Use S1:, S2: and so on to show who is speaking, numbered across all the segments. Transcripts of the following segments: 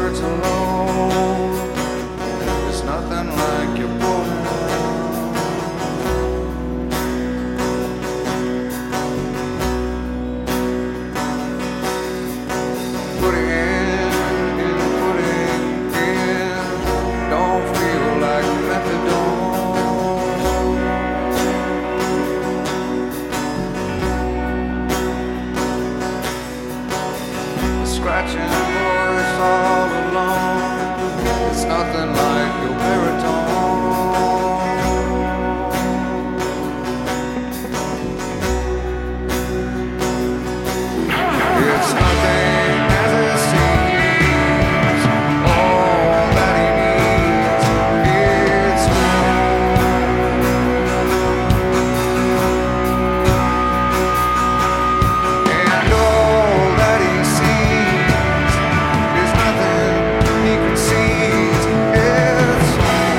S1: birds alone. There's nothing like your boat. Putting in, don't feel like methadone. Scratching voice all alone. It's nothing like your baritone. It's nothing as it seems. All that he needs is and all that he sees is nothing he concedes. It's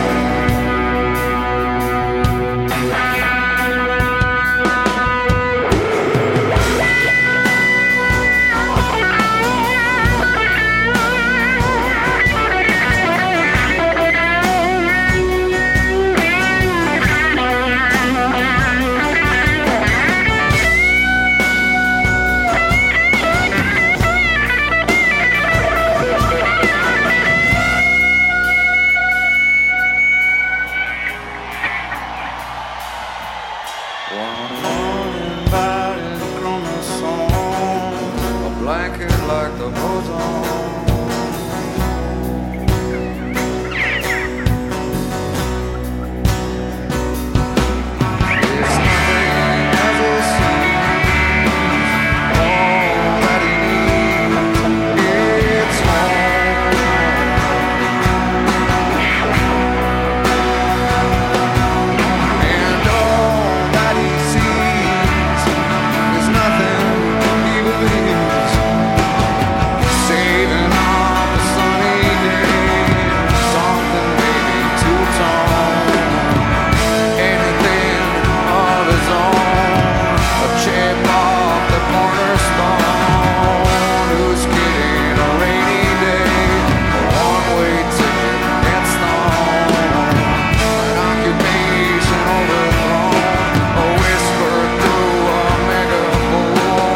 S1: one uninvited chromosome, a blanket like the boson. It's nothing as it seems. All that he needs, it's home. And all that he sees is nothing he believes. Saving off a sunny day, something maybe two-tone, anything of his own, a chip off the cornerstone. Who's kidding a rainy day, a one-way ticket gets thrown, an occupation overthrown, a whisper through a megaphone.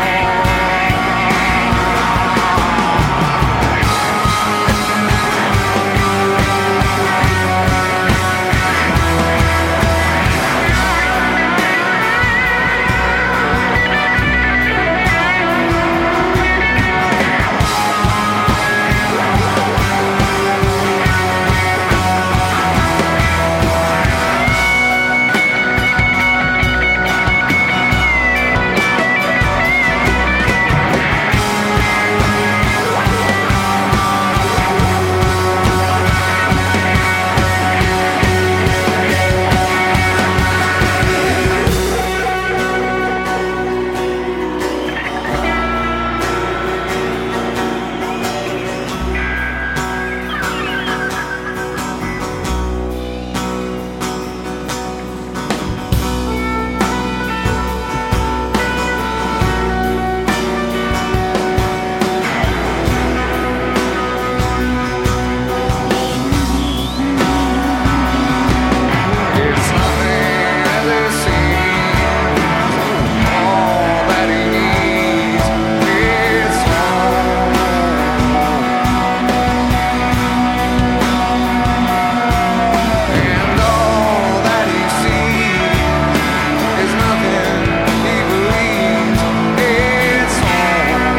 S1: It's nothing as it seems. All that he needs is home. And all that he sees is nothing he believes. It's home.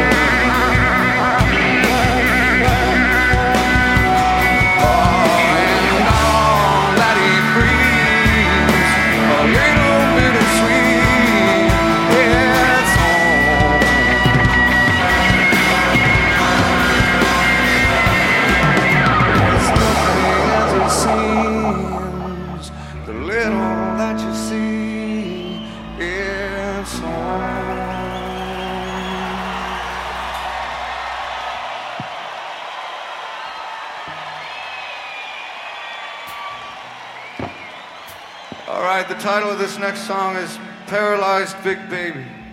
S1: And all that he breathes, a little bittersweet. It's home. It's nothing as it seems. The little that you see is home. All right, the title of this next song is Paralyzed Big Baby.